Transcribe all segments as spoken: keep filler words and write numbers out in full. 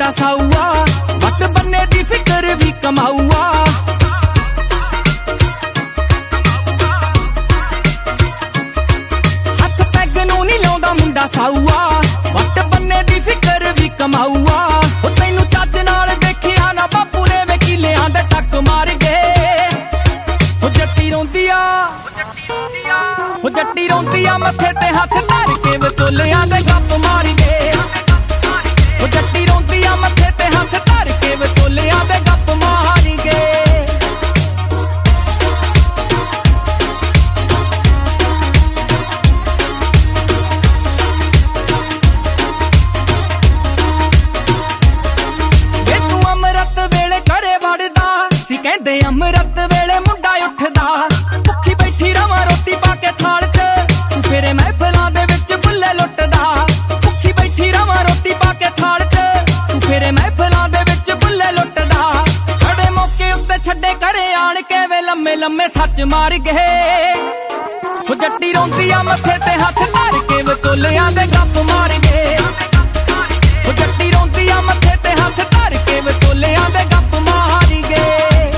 मुंडा साऊआ, what बन्ने दी फिकर भी कमाऊआ। हथ पैग नूं नी लाउंदा मुंडा साऊआ, वट बन्ने दी फिकर भी कमाऊआ। ओ तैनू चज नाल देखिया ना बापू ने वकीलियां दे टक मार गए। ओ जट्टी रोंदी आ, ओ जट्टी रोंदी आ मथे ते हथ धर के विचोलियां दे गप मार गए। ओ जट्टी रोंदी आ मथे ते हथ धर के विचोलियां दे गप मार गए। वे तू अमृत वेले घरे वड़दा सी, कहंदे अमृत वेले मुंडा उठदा। भुखी बैठी रवां रोटी पा के थाल च, तू फेरे महफिलां दे विच बुल्ले लुटदा। भुखी बैठी रवां रोटी पा के थाल च, तू फेरे महफिलां दे विच बुल्ले लुटदा। खड़े मौके उत्ते छड्डे घरे आण के वे लम्मे लम्मे सच मार गए। ओ जट्टी रोंदी आ मथे ते हथ धर के विचोलियां दे गप मार गए। ओ जट्टी रोंदी आ मथे ते हथ धर के विचोलियां दे गप मार गए।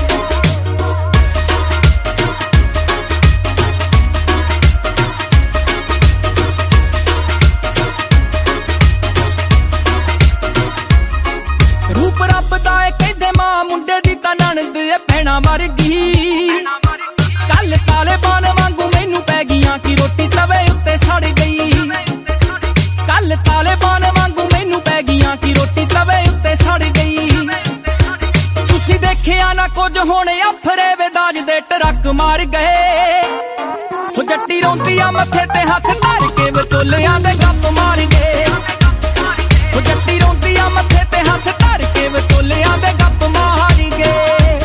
रूप रब दा ए कहंदे मां मुंडे दी तां नणद ए भैणा वर्गी। कल तालेबान वांगू मैनू पै गियां कि रोटी तवे उत्ते सड़ गई। कल तालेबान वांगू मैनू पै गियां कि रोटी तवे उत्ते सड़ गई। तुसी देखिया ना कुछ होणे अफरे विदाज दे ट्रक मार गए। ओ जट्टी रोंदी आ मथे ते हथ धर के विचोलियां दे गप मार गए। ओ जट्टी रोंदी आ मथे ते हथ धर के विचोलियां दे गप मार गए।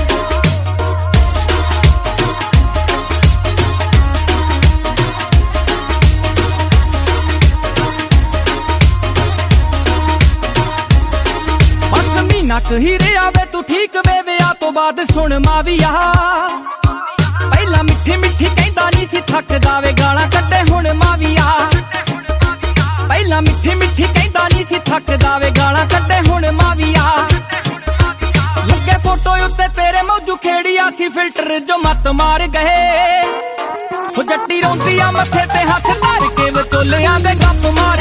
बस महीना क ही रिहा वे तू ठीक वे, विआह तो बाद सुन माविया। पहला मिठी मिठी कहंदा नी सी थकदा वे, गालां कड्डे हुण माविया। पहला मिठी मिठी कहंदा नी सी थकदा वे, गालां कड्डे हुण माविया। लगे फोटो उत्ते तेरे मौजू खेड़िया सी फिल्टर जो मत मार गए। ओ जट्टी रोंदी आ मथे ते हथ धर के विचोलियां दे गप मार